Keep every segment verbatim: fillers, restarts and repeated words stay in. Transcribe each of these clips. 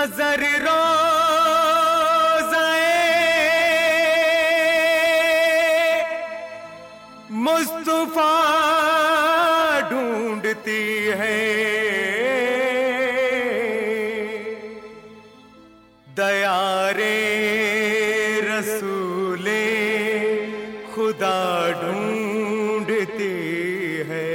नजर रोज़ाए मुस्तफा ढूंढती है, दयारे रसूले खुदा ढूंढती है।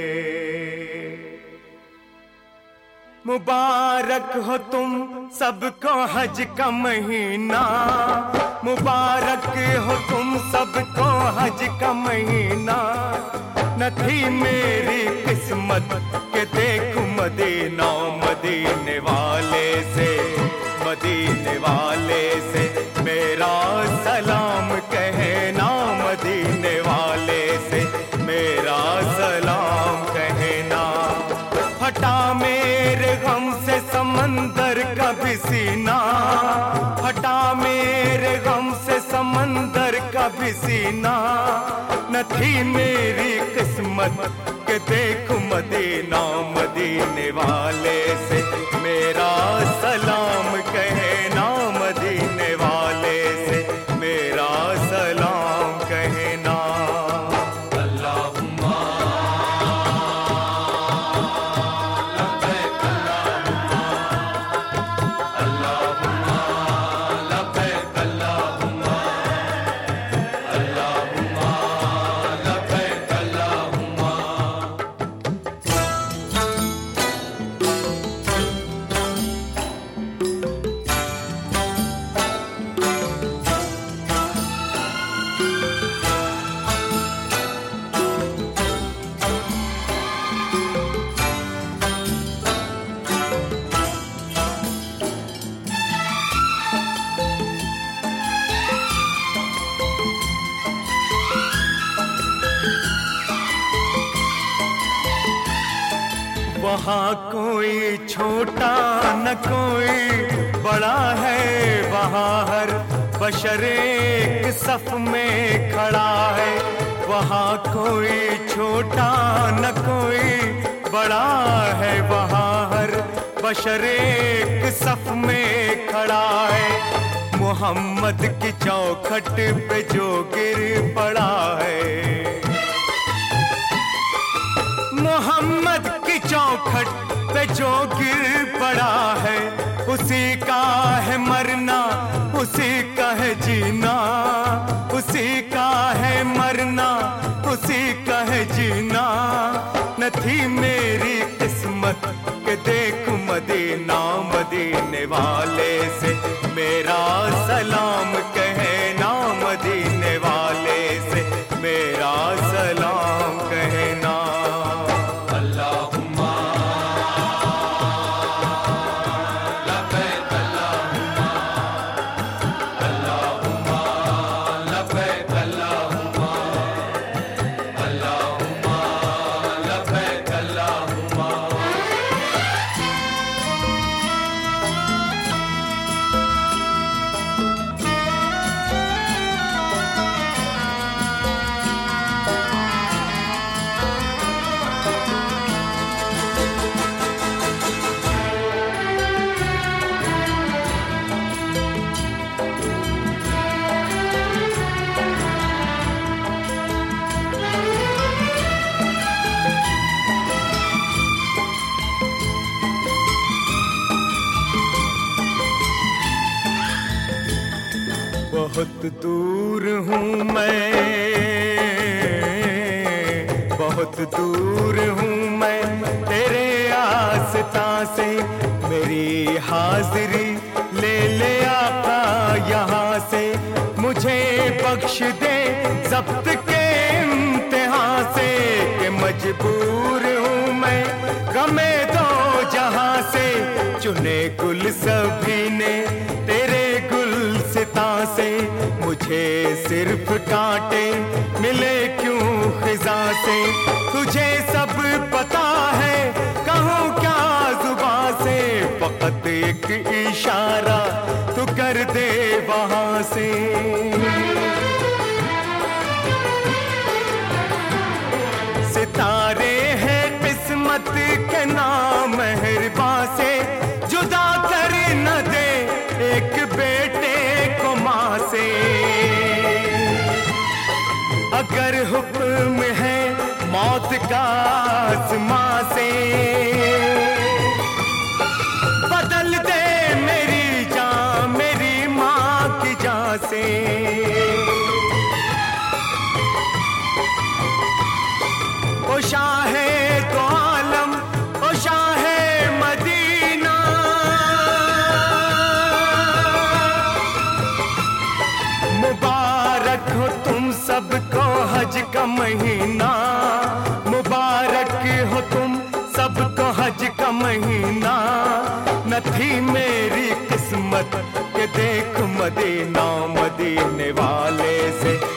मुबारक हो तुम सबको हज का महीना, मुबारक हो तुम सबको हज का महीना। न थी मेरी किस्मत के देखूं मदीना, मदीने वाले से मदीने वाले से मेरा सलाम कहना, मदीने वाले से मेरा सलाम कहना। फटा मेरे गम से समंदर का भी सीना, फटा मेरे गम से समंदर का भी सीना। न थी मेरी किस्मत के देखूं मदीना, मदीने वाले से मेरा सलाम कहना, मदीने वाले से मेरा सलाम कहना। अल्लाहुम्मा लब्बैक अल्लाहुम्मा, अल्लाहुम्मा लब्बैक अल्लाहुम्मा, अल्लाहुम्मा लब्बैक अल्लाहुम्मा। वहाँ कोई छोटा न कोई बड़ा है, वहाँ हर बशर एक सफ में खड़ा है। वहाँ कोई छोटा न कोई बड़ा है, वहाँ हर बशर एक सफ में खड़ा है। मोहम्मद की चौखट पे जो गिर पड़ा है, मोहम्मद की चौखट पे जो गिर पड़ा है, उसी का है मरना उसी का है जीना, उसी का है मरना उसी का है जीना। न थी मेरी किस्मत के देखूं मदीना, मदीने वाले से मेरा सलाम कहना, मदीने वाले से मेरा सलाम कहना। अल्लाहुम्मा लब्बैक अल्लाहुम्मा, अल्लाहुम्मा लब्बैक अल्लाहुम्मा, अल्लाहुम्मा लब्बैक अल्लाहुम्मा। बहुत दूर हूँ मैं, बहुत दूर हूँ मैं तेरे आस्था से। मेरी हाजिरी ले ले आका यहाँ से, मुझे बख्श दे ज़ब्त के इम्तिहान से। कि मजबूर हूँ मैं गमे दो जहाँ से, चुने गुल सभी ने तेरे गुलसिता से। मुझे सिर्फ कांटे मिले क्यों खिजा से, तुझे सब पता है कहूँ क्या जुबां से। फकत एक इशारा तू कर दे वहाँ से। सितारे हैं किस्मत के नाम मेहरबान से, जुदा कर न अगर हुक्म है मौत का आसमां से, बदल दे मेरी जान मेरी माँ की जान से। ओ शाहे तो आलम, ओ शाहे मदीना, मुबारक हो तुम सबको हज का महीना, मुबारक हो तुम सबको हज का महीना। न थी मेरी किस्मत के देख मदीना, मदीने वाले से